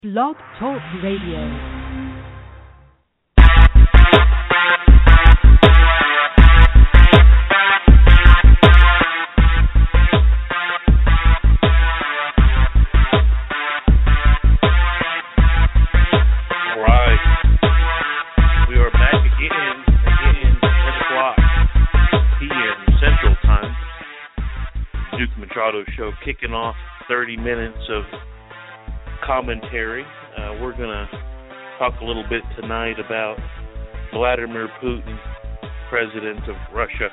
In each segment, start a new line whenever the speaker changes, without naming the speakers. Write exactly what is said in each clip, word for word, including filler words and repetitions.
Blog Talk Radio.
Show kicking off thirty minutes of commentary. Uh, we're going to talk a little bit tonight about Vladimir Putin, president of Russia.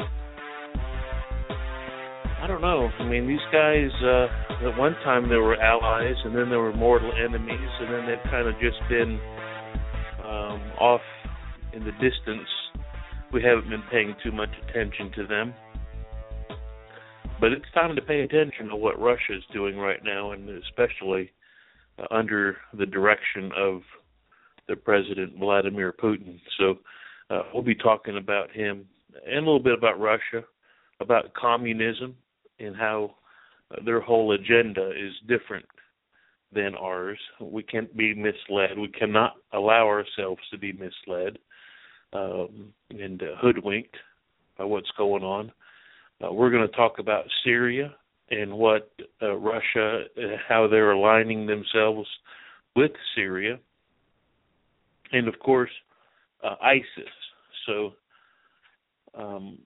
I don't know. I mean, these guys, uh, at one time they were allies, and then they were mortal enemies, and then they've kind of just been um, off in the distance. We haven't been paying too much attention to them. But it's time to pay attention to what Russia is doing right now, and especially uh, under the direction of the President Vladimir Putin. So uh, we'll be talking about him and a little bit about Russia, about communism, and how uh, their whole agenda is different than ours. We can't be misled. We cannot allow ourselves to be misled um, and uh, hoodwinked by what's going on. Uh, we're going to talk about Syria and what uh, Russia, uh, how they're aligning themselves with Syria, and of course uh, ISIS. So um,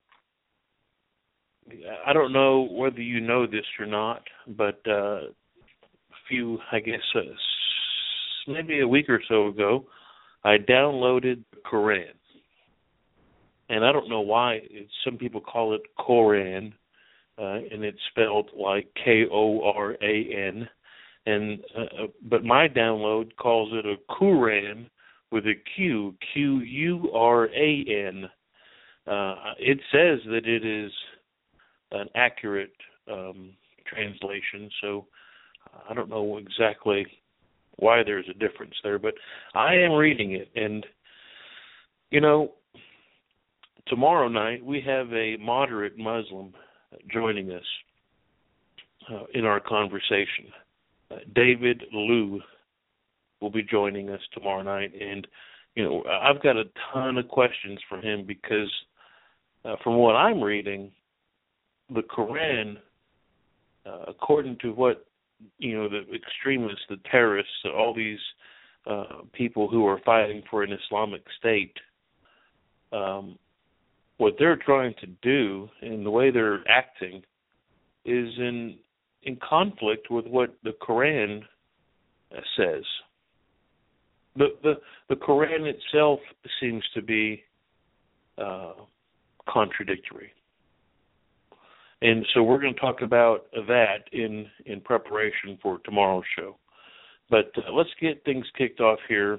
I don't know whether you know this or not, but uh, a few, I guess, uh, maybe a week or so ago, I downloaded the Quran. And I don't know why it's, some people call it Koran, uh, and it's spelled like K O R A N. And uh, but my download calls it a Quran with a Q, Q U R A N. Uh, it says that it is an accurate um, translation, so I don't know exactly why there's a difference there, but I am reading it, and you know. Tomorrow night, we have a moderate Muslim joining us uh, in our conversation. Uh, David Liu will be joining us tomorrow night. And, you know, I've got a ton of questions for him because uh, from what I'm reading, the Quran, uh, according to what, you know, the extremists, the terrorists, all these uh, people who are fighting for an Islamic State, um, what they're trying to do and the way they're acting is in in conflict with what the Quran says. The the, the Quran itself seems to be uh, contradictory. And so we're going to talk about that in, in preparation for tomorrow's show. But uh, let's get things kicked off here.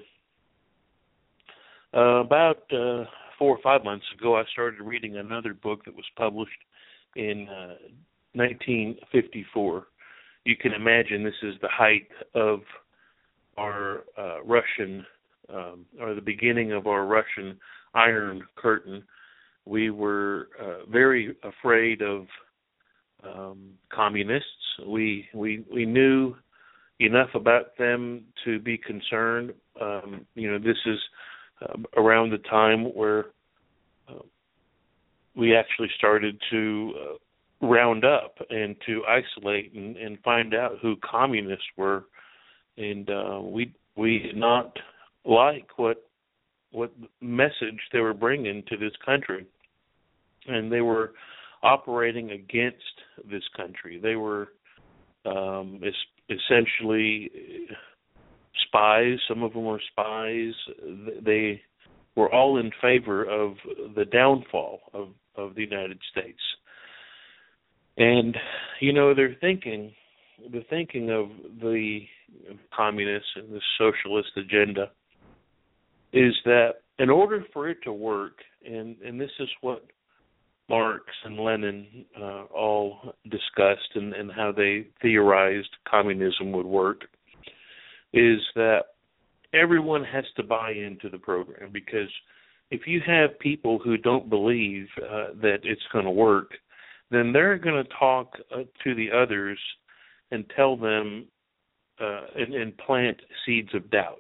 Uh, about... Uh, Four or five months ago, I started reading another book that was published in uh, nineteen fifty-four. You can imagine this is the height of our uh, Russian, um, or the beginning of our Russian Iron Curtain. We were uh, very afraid of um, communists. We we we knew enough about them to be concerned. Um, you know, this is Uh, around the time where uh, we actually started to uh, round up and to isolate and, and find out who communists were, and uh, we we did not like what what message they were bringing to this country, and they were operating against this country. They were um, es- essentially spies. Some of them were spies. They were all in favor of the downfall of, of the United States. And, you know, they're thinking, the thinking of the communists and the socialist agenda is that in order for it to work, and, and this is what Marx and Lenin uh, all discussed and, and how they theorized communism would work, is that everyone has to buy into the program, because if you have people who don't believe uh, that it's going to work, then they're going to talk uh, to the others and tell them uh, and, and plant seeds of doubt.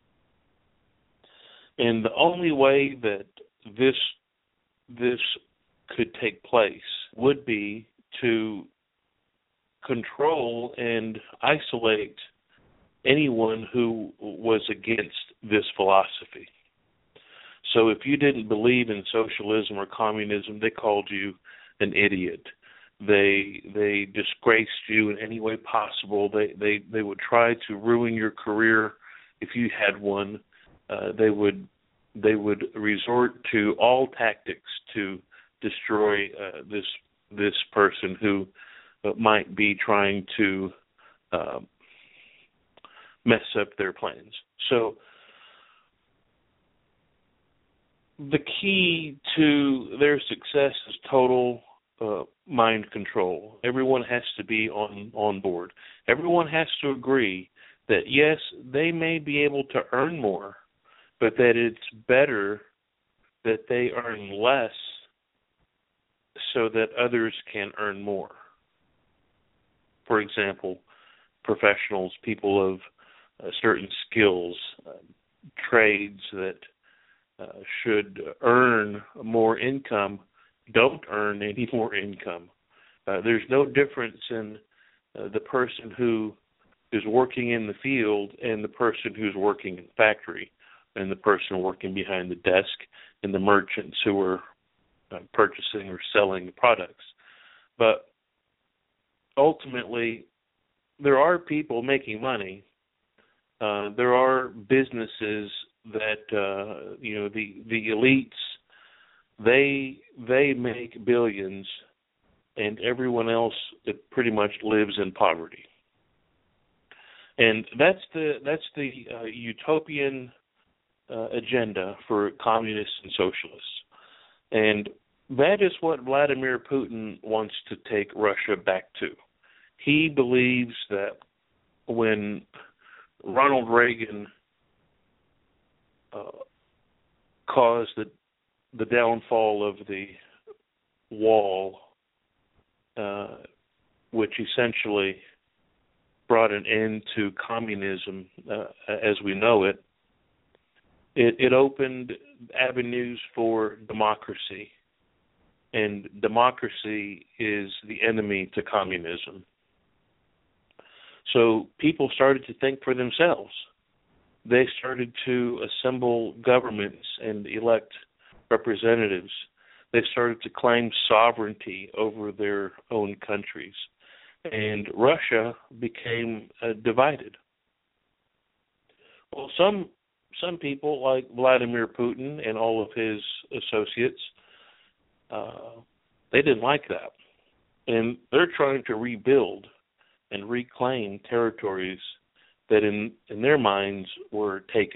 And the only way that this this could take place would be to control and isolate anyone who was against this philosophy. So if you didn't believe in socialism or communism, they called you an idiot. They they disgraced you in any way possible. They they, they would try to ruin your career if you had one. Uh, they would they would resort to all tactics to destroy uh, this this person who uh, might be trying to uh, mess up their plans. So the key to their success is total uh, mind control. Everyone has to be on, on board. Everyone has to agree that, yes, they may be able to earn more, but that it's better that they earn less so that others can earn more. For example, professionals, people of uh, certain skills, uh, trades that uh, should earn more income don't earn any more income. Uh, there's no difference in uh, the person who is working in the field and the person who's working in the factory, and the person working behind the desk, and the merchants who are uh, purchasing or selling the products. But ultimately, there are people making money. Uh, there are businesses that uh, you know the the elites. They they make billions, and everyone else it pretty much lives in poverty. And that's the that's the uh, utopian uh, agenda for communists and socialists. And that is what Vladimir Putin wants to take Russia back to. He believes that when Ronald Reagan uh, caused the the downfall of the wall, uh, which essentially brought an end to communism uh, as we know it, it, it opened avenues for democracy. And democracy is the enemy to communism. So people started to think for themselves. They started to assemble governments and elect representatives. They started to claim sovereignty over their own countries. And Russia became uh, divided. Well, some some people, like Vladimir Putin and all of his associates, uh, they didn't like that. And they're trying to rebuild and reclaim territories that in, in their minds were taken,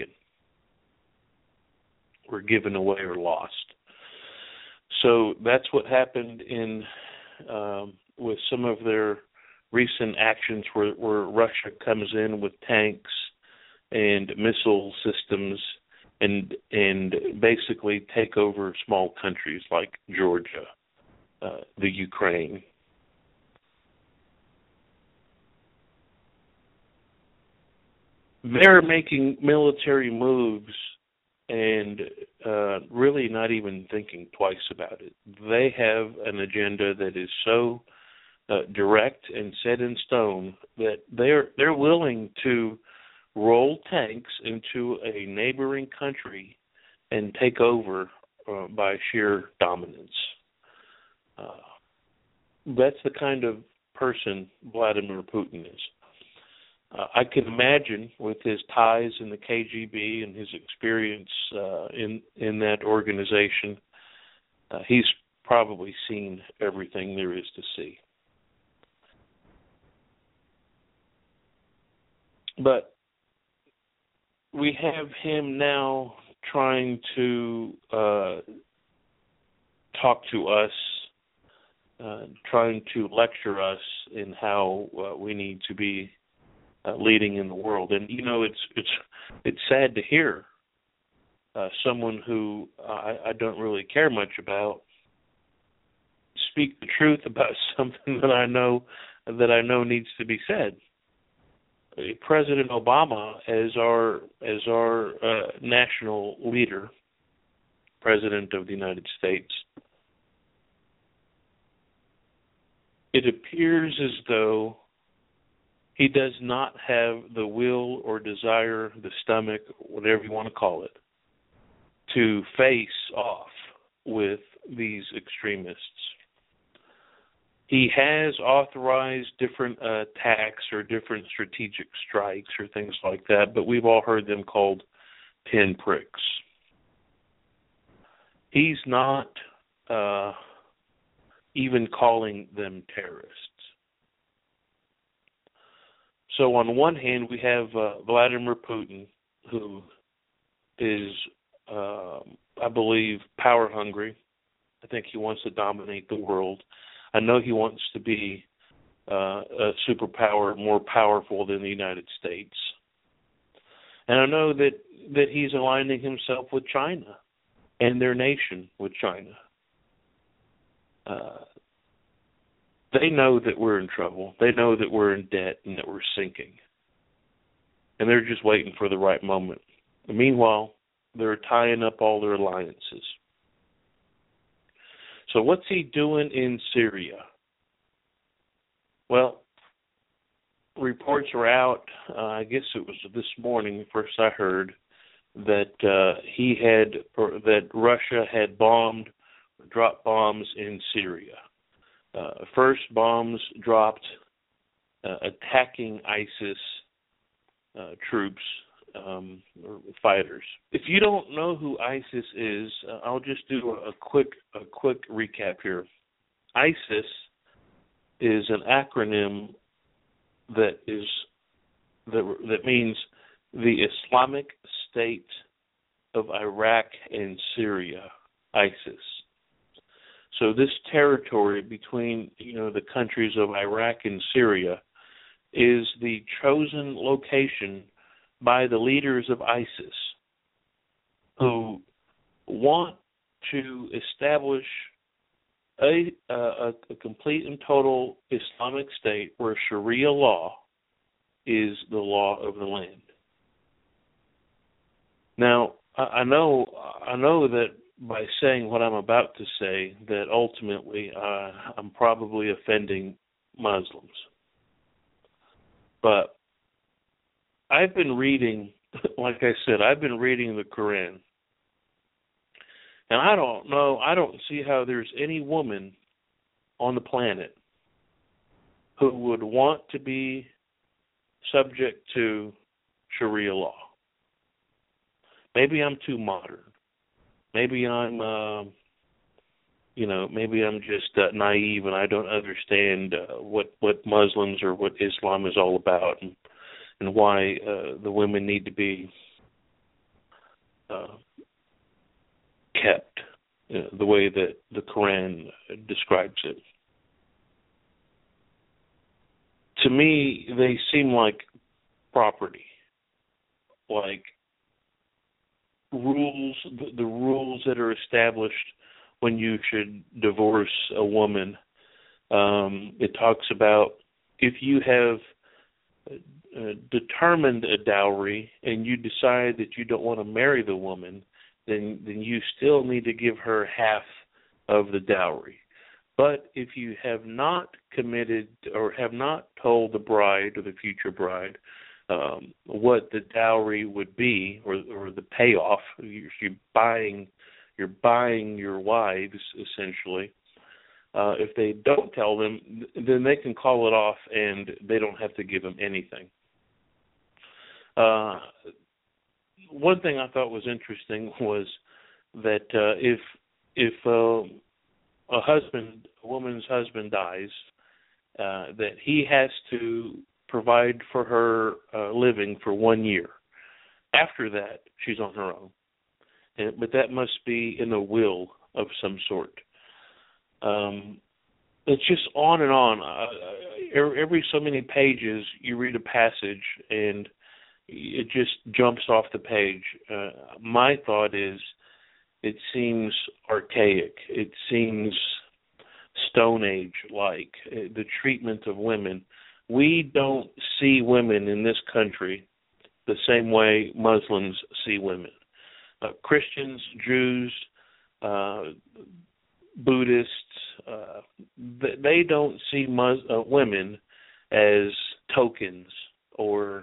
were given away or lost. So that's what happened in um, with some of their recent actions where, where Russia comes in with tanks and missile systems and and basically take over small countries like Georgia, uh, the Ukraine. They're making military moves and uh, really not even thinking twice about it. They have an agenda that is so uh, direct and set in stone that they're they're willing to roll tanks into a neighboring country and take over uh, by sheer dominance. Uh, that's the kind of person Vladimir Putin is. Uh, I can imagine with his ties in the K G B and his experience uh, in in that organization, uh, he's probably seen everything there is to see. But we have him now trying to uh, talk to us, uh, trying to lecture us in how uh, we need to be Uh, leading in the world. And you know, it's it's it's sad to hear uh, someone who I, I don't really care much about speak the truth about something that I know that I know needs to be said. President Obama as our as our uh, national leader, President of the United States, it appears as though he does not have the will or desire, the stomach, whatever you want to call it, to face off with these extremists. He has authorized different uh, attacks or different strategic strikes or things like that, but we've all heard them called pinpricks. He's not uh, even calling them terrorists. So on one hand, we have uh, Vladimir Putin, who is, uh, I believe, power hungry. I think he wants to dominate the world. I know he wants to be uh, a superpower, more powerful than the United States. And I know that, that he's aligning himself with China and their nation with China. Uh, they know that we're in trouble. They know that we're in debt and that we're sinking. And they're just waiting for the right moment. And meanwhile, they're tying up all their alliances. So what's he doing in Syria? Well, reports are out, uh, I guess it was this morning, first I heard, that uh, he had, or that Russia had bombed, dropped bombs in Syria. Uh, first bombs dropped uh, attacking ISIS uh, troops, um, or fighters. If you don't know who ISIS is, uh, I'll just do a, a quick a quick recap here. ISIS is an acronym that is that that means the Islamic State of Iraq and Syria, ISIS. So this territory between, you know, the countries of Iraq and Syria is the chosen location by the leaders of ISIS, who want to establish a, a, a complete and total Islamic state where Sharia law is the law of the land. Now, I, I know I know that by saying what I'm about to say, that ultimately uh, I'm probably offending Muslims. But I've been reading, like I said, I've been reading the Quran. And I don't know, I don't see how there's any woman on the planet who would want to be subject to Sharia law. Maybe I'm too modern. Maybe I'm, uh, you know, maybe I'm just uh, naive and I don't understand uh, what, what Muslims or what Islam is all about, and, and why uh, the women need to be uh, kept uh, the way that the Quran describes it. To me, they seem like property, like rules, the, the rules that are established when you should divorce a woman. Um, it talks about if you have uh, determined a dowry and you decide that you don't want to marry the woman, then then you still need to give her half of the dowry. But if you have not committed or have not told the bride or the future bride um, what the dowry would be, or, or the payoff, you're, you're buying, you're buying your wives essentially. Uh, if they don't tell them, then they can call it off, and they don't have to give them anything. Uh, one thing I thought was interesting was that uh, if if uh, a husband, a woman's husband dies, uh, that he has to provide for her uh, living for one year. After that, she's on her own. And, but that must be in a will of some sort. Um, it's just on and on. Uh, every so many pages, you read a passage, and it just jumps off the page. Uh, my thought is, it seems archaic. It seems Stone Age-like. The treatment of women we don't see women in this country the same way Muslims see women. Uh, Christians, Jews, uh, Buddhists, uh, they don't see mus- uh, women as tokens or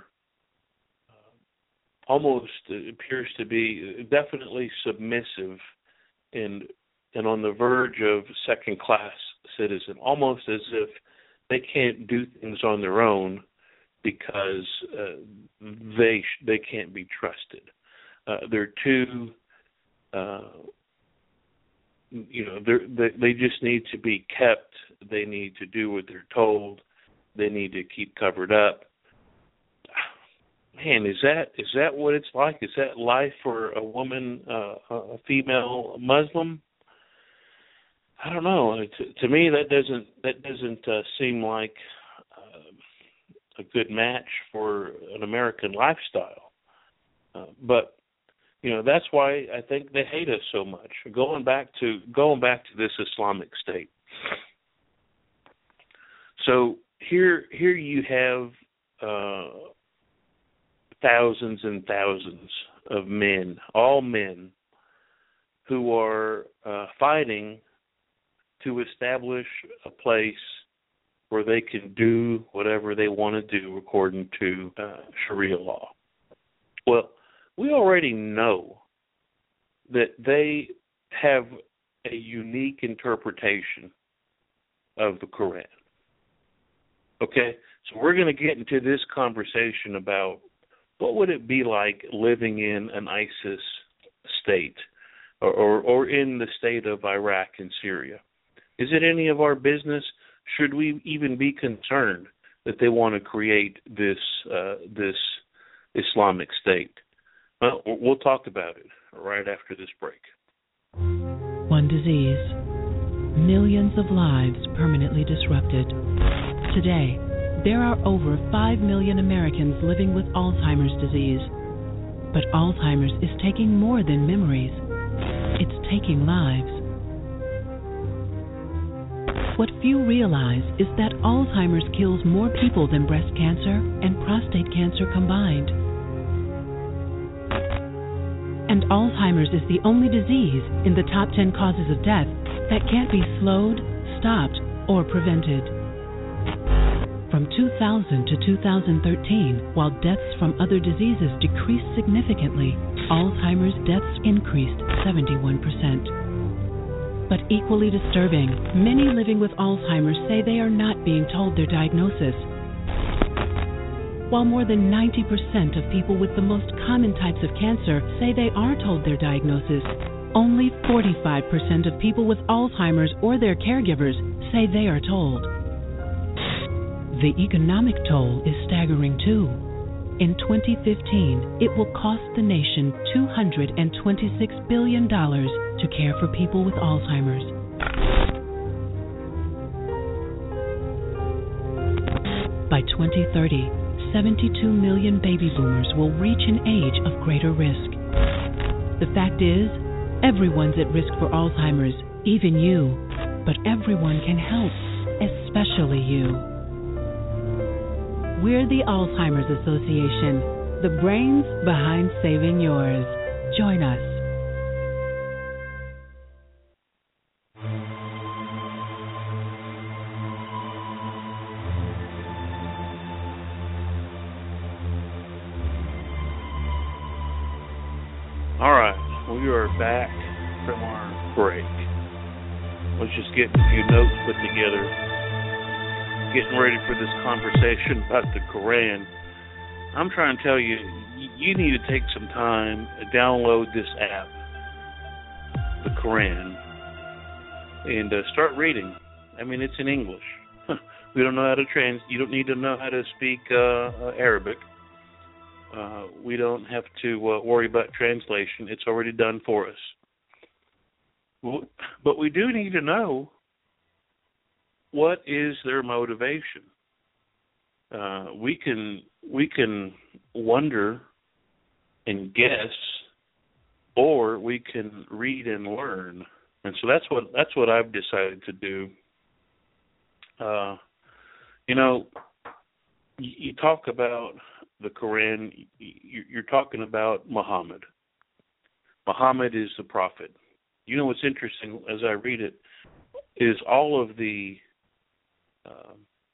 uh, almost appears to be definitely submissive and and on the verge of second-class citizen, almost as if they can't do things on their own because uh, they they can't be trusted. Uh, they're too, uh, you know, they they just need to be kept. They need to do what they're told. They need to keep covered up. Man, is that is that what it's like? Is that life for a woman, uh, a female Muslim? I don't know. To, to me, that doesn't that doesn't uh, seem like uh, a good match for an American lifestyle. Uh, but you know, that's why I think they hate us so much. Going back to going back to this Islamic State. So here here you have uh, thousands and thousands of men, all men, who are uh, fighting to establish a place where they can do whatever they want to do according to uh, Sharia law. Well, we already know that they have a unique interpretation of the Quran. Okay? So we're going to get into this conversation about what would it be like living in an ISIS state or, or, or in the state of Iraq and Syria. Is it any of our business? Should we even be concerned that they want to create this uh, this Islamic state? Well, we'll talk about it right after this break.
One disease, millions of lives permanently disrupted. Today, there are over five million Americans living with Alzheimer's disease. But Alzheimer's is taking more than memories. It's taking lives. What few realize is that Alzheimer's kills more people than breast cancer and prostate cancer combined. And Alzheimer's is the only disease in the top ten causes of death that can't be slowed, stopped, or prevented. From two thousand to two thousand thirteen, while deaths from other diseases decreased significantly, Alzheimer's deaths increased seventy-one percent. But equally disturbing, many living with Alzheimer's say they are not being told their diagnosis. While more than ninety percent of people with the most common types of cancer say they are told their diagnosis, only forty-five percent of people with Alzheimer's or their caregivers say they are told. The economic toll is staggering too. In twenty fifteen, it will cost the nation two hundred twenty-six billion dollars to care for people with Alzheimer's. By twenty thirty, seventy-two million baby boomers will reach an age of greater risk. The fact is, everyone's at risk for Alzheimer's, even you. But everyone can help, especially you. We're the Alzheimer's Association, the brains behind saving yours. Join us.
All right, we are back from our break. Let's just get a few notes put together. Getting ready for this conversation about the Quran. I'm trying to tell you, you need to take some time to download this app, the Quran, and uh, start reading. I mean, it's in English. We don't know how to trans. You don't need to know how to speak uh, uh, Arabic. Uh, we don't have to uh, worry about translation. It's already done for us. Well, but we do need to know, what is their motivation? Uh, we can we can wonder and guess, or we can read and learn. And so that's what that's what I've decided to do. Uh, you know, you, you talk about the Quran, you, you're talking about Muhammad. Muhammad is the prophet. You know what's interesting as I read it is all of the uh,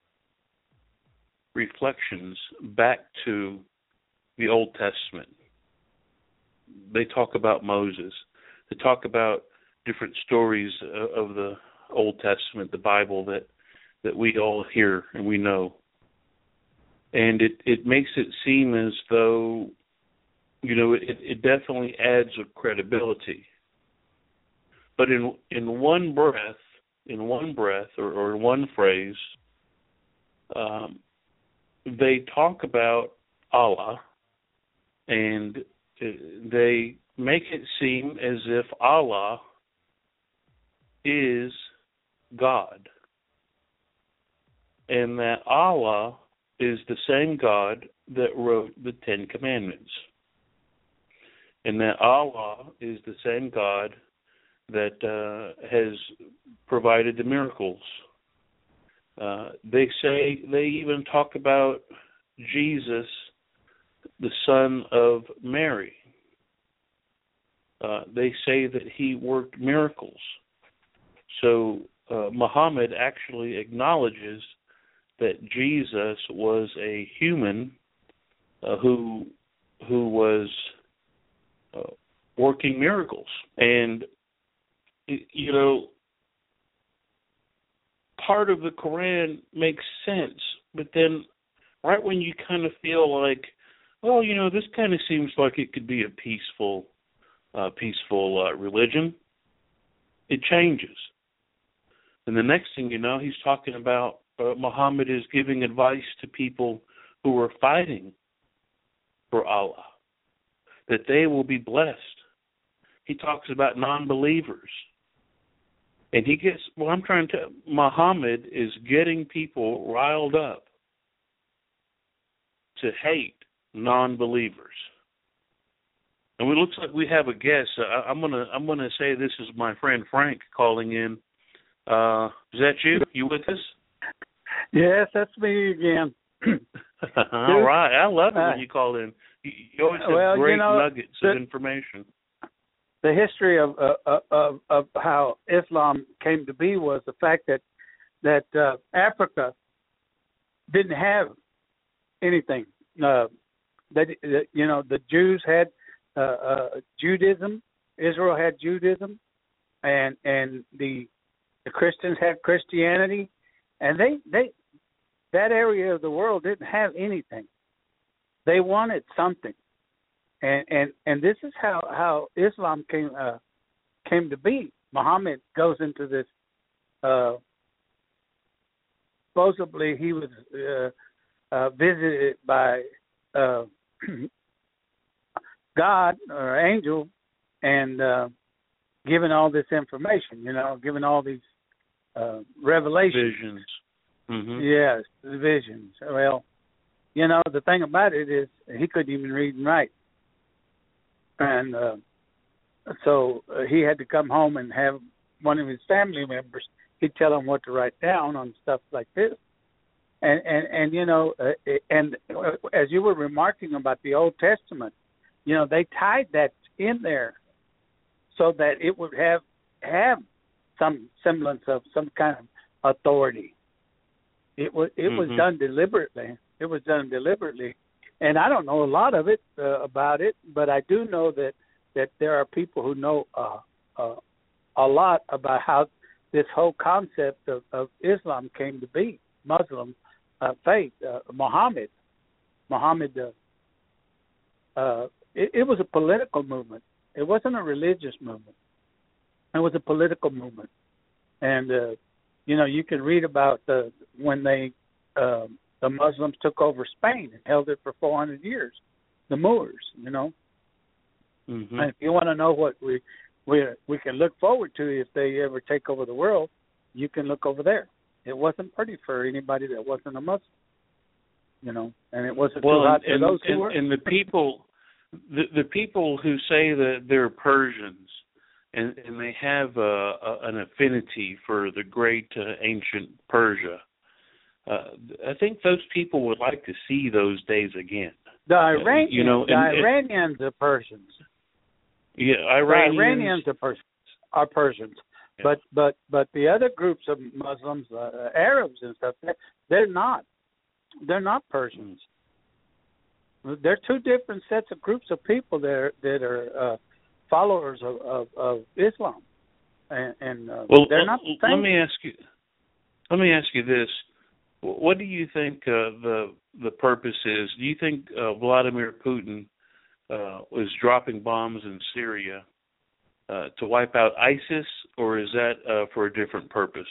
reflections back to the Old Testament. They talk about Moses. They talk about different stories of the Old Testament, the Bible that, that we all hear and we know. And it, it makes it seem as though, you know, it, it definitely adds a credibility. But in in one breath, in one breath or, or one phrase, um, they talk about Allah, and they make it seem as if Allah is God, and that Allah is the same God that wrote the Ten Commandments, and that Allah is the same God that uh, has provided the miracles. Uh, they say, they even talk about Jesus, the son of Mary. Uh, they say that he worked miracles. So uh, Muhammad actually acknowledges that Jesus was a human uh, who who was uh, working miracles. And, you know, part of the Quran makes sense, but then right when you kind of feel like, well, you know, this kind of seems like it could be a peaceful, uh, peaceful uh, religion, it changes. And the next thing you know, he's talking about uh, Muhammad is giving advice to people who are fighting for Allah, that they will be blessed. He talks about non-believers. And he gets, well, I'm trying to, Muhammad is getting people riled up to hate non-believers. And it looks like we have a guest. I, I'm gonna, I'm gonna say this is my friend Frank calling in. Uh, is that you? You with us?
Yes, that's me again.
All right. I love it when you call in. You, you always have
well,
great
you know,
nuggets
the,
of information.
The history of, uh, of of how Islam came to be was the fact that that uh, Africa didn't have anything. Uh, that, that you know, the Jews had uh, uh, Judaism. Israel had Judaism, and and the the Christians had Christianity, and they they that area of the world didn't have anything. They wanted something. And, and and this is how, how Islam came uh, came to be. Muhammad goes into this. Uh, supposedly, he was uh, uh, visited by uh, God or angel, and uh, given all this information. You know, given all these uh, revelations.
Visions. Mm-hmm.
Yes, visions. Well, you know, the thing about it is he couldn't even read and write. And uh, so uh, he had to come home and have one of his family members, he'd tell him what to write down on stuff like this. And, and, and you know, uh, and as you were remarking about the Old Testament, you know, they tied that in there so that it would have have some semblance of some kind of authority. It was it mm-hmm. was done deliberately. It was done deliberately. And I don't know a lot of it uh, about it, but I do know that, that there are people who know uh, uh, a lot about how this whole concept of, of Islam came to be, Muslim uh, faith, uh, Muhammad. Muhammad, uh, uh, it, it was a political movement. It wasn't a religious movement. It was a political movement. And, uh, you know, you can read about the, when they... Uh, the Muslims took over Spain and held it for four hundred years. The Moors, you know.
Mm-hmm.
And if you want to know what we we we can look forward to if they ever take over the world, you can look over there. It wasn't pretty for anybody that wasn't a Muslim, you know, and it wasn't
well,
too hot
and,
for those
and,
who were.
And the people, the the people who say that they're Persians and, and they have a, a, an affinity for the great uh, ancient Persia. uh, I think those people would like to see those days again.
The Iranians,
uh, you know,
the
and,
Iranians are Persians.
Yeah, Iranians,
the Iranians are Persians. Are Persians.
Yeah.
But but but the other groups of Muslims, uh, Arabs and stuff, they're, they're not. They're not Persians. They're two different sets of groups of people that are, that are uh, followers of, of, of Islam, and, and uh,
well,
they're not the same.
Let me ask you. Let me ask you this: what do you think uh, the the purpose is? Do you think uh, Vladimir Putin uh, was dropping bombs in Syria uh, to wipe out ISIS, or is that uh, for a different purpose?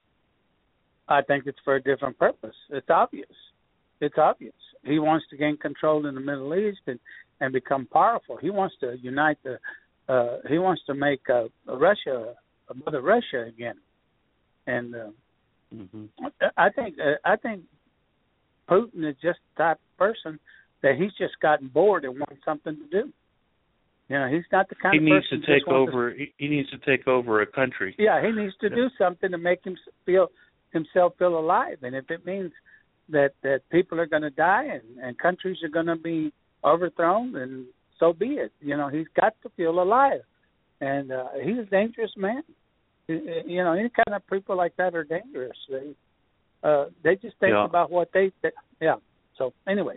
I think it's for a different purpose. It's obvious. It's obvious. He wants to gain control in the Middle East and, and become powerful. He wants to unite the. Uh, he wants to make uh, Russia a Mother Russia again. And uh, mm-hmm. I think uh, I think Putin is just the type of person that he's just gotten bored and wants something to do. You know, he's not the kind
he
of
needs
person
to take over. To, he, he needs to take over a country.
Yeah, he needs to yeah. do something to make him feel himself feel alive, and if it means that that people are going to die and, and countries are going to be overthrown, and so be it. You know, he's got to feel alive, and uh, he's a dangerous man. You know, any kind of people like that are dangerous. They uh, they just think
yeah.
about what they, they yeah. So anyway.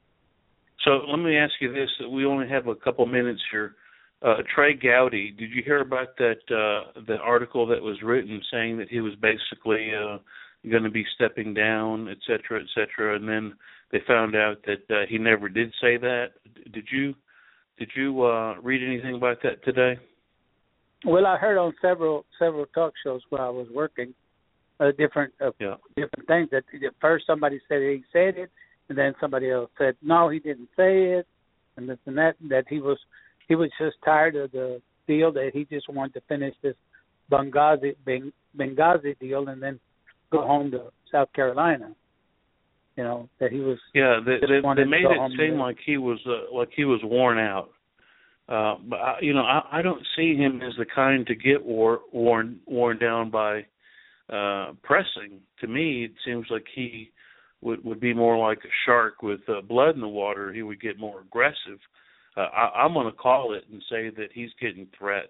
So let me ask you this: we only have a couple minutes here. Uh, Trey Gowdy, did you hear about that uh, the article that was written saying that he was basically uh, going to be stepping down, et cetera, et cetera, and then they found out that uh, he never did say that? Did you did you uh, read anything about that today?
Well, I heard on several several talk shows while I was working uh, different uh,
yeah.
different things. That at first somebody said he said it, and then somebody else said no, he didn't say it, and this and that. That he was he was just tired of the deal. That he just wanted to finish this Benghazi Benghazi deal and then go home to South Carolina. You know that he was.
Yeah, they, they, they made it seem like he was uh, like he was worn out. Uh, but I, you know, I, I don't see him as the kind to get wore, worn worn down by uh, pressing. To me, it seems like he would, would be more like a shark with uh, blood in the water. He would get more aggressive. Uh, I, I'm going to call it and say that he's getting threats.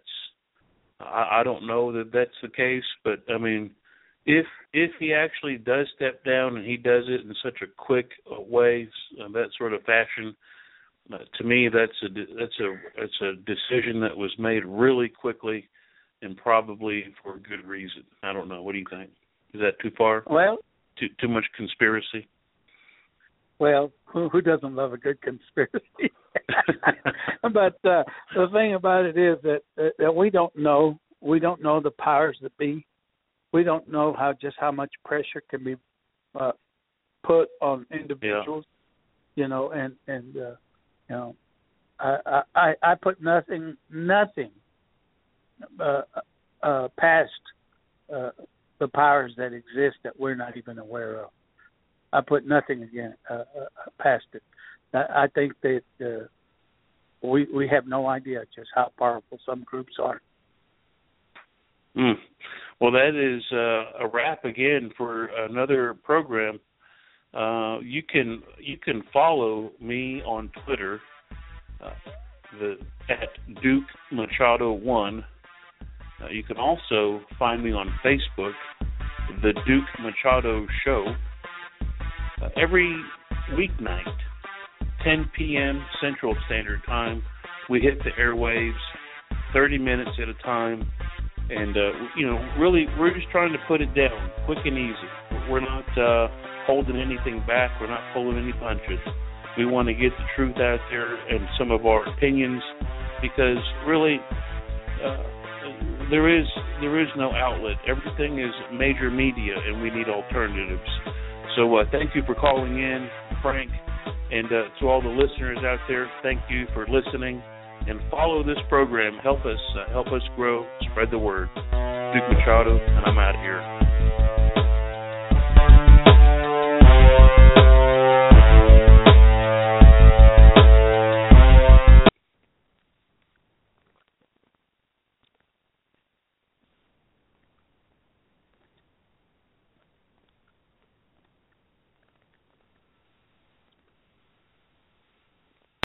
I, I don't know that that's the case, but I mean, if if he actually does step down and he does it in such a quick way, uh, that sort of fashion. Uh, to me, that's a that's a that's a decision that was made really quickly, and probably for a good reason. I don't know. What do you think? Is that too far?
Well,
too too much conspiracy.
Well, who, who doesn't love a good conspiracy? But uh, the thing about it is that uh, that we don't know. We don't know the powers that be. We don't know how just how much pressure can be uh, put on individuals. Yeah. You know, and and. Uh, You know, I, I I put nothing nothing uh, uh, past uh, the powers that exist that we're not even aware of. I put nothing again uh, uh, past it. I, I think that uh, we we have no idea just how powerful some groups are.
Mm. Well, that is uh, a wrap again for another program. Uh, you can you can follow me on Twitter, uh, the at Duke Machado one. Uh, you can also find me on Facebook, the Duke Machado Show. Uh, every weeknight, ten p.m. Central Standard Time, we hit the airwaves, thirty minutes at a time, and uh, you know, really, we're just trying to put it down, quick and easy. We're not. Uh, holding anything back. We're not pulling any punches. We want to get the truth out there and some of our opinions, because really uh, there is there is no outlet. Everything is major media, and we need alternatives. So uh, thank you for calling in, Frank, and uh, to all the listeners out there, thank you for listening, and follow this program. Help us uh, help us grow, spread the word. Duke Machado, and I'm out here.